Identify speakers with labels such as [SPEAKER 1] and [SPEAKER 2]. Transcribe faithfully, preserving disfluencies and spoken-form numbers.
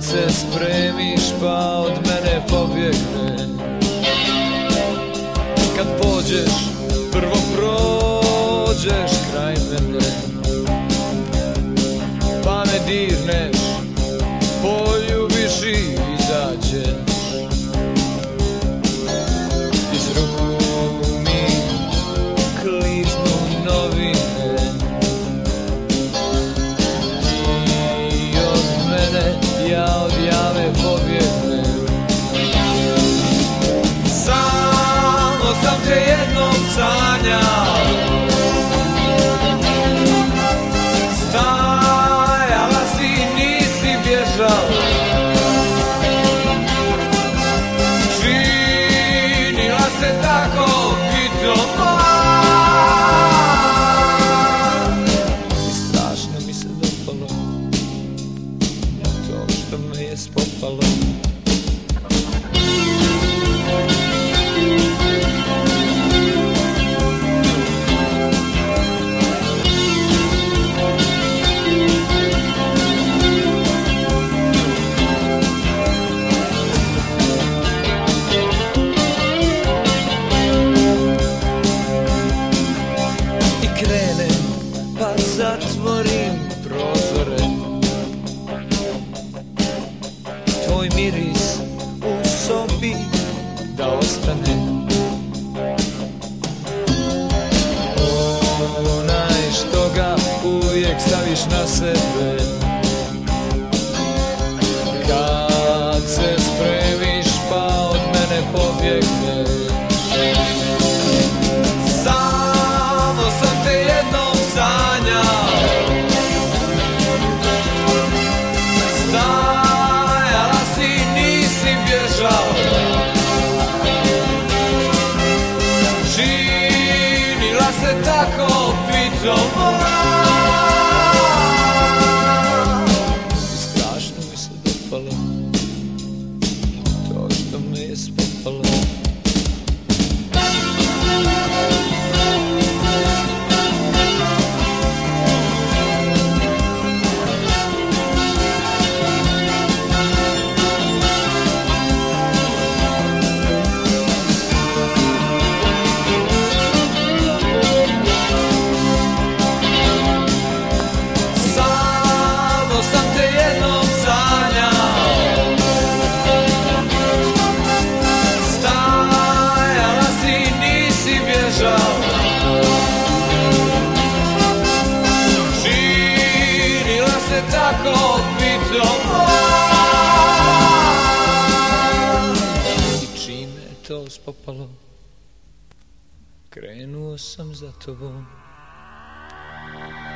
[SPEAKER 1] se spremiš pa od mene pobjegne. Kad pođeš, prvo prođeš kraj mene, pa me dirneš, poljubiš i izađeš. Iz ruku mi kliznu novine, ti od mene, ja od jave pobjegnem. Samo sam te jednom sanjao, stajala si, nisi bježala, činila se tako pitoma i strašno mi se dopalo to što me je spopalo. Zatvorim prozore, tvoj miris u sobi da ostane. Onaj što ga uvijek staviš na sebe, kad se spremiš pa od mene pobjegneš. Samo sam te jednom sanjao, stajala si, nisi bježala, činila se tako pitoma i strašno mi se dopalo to što me je spopalo. Činila se tako pitoma i čime je to spopalo, krenuo sam za tobom.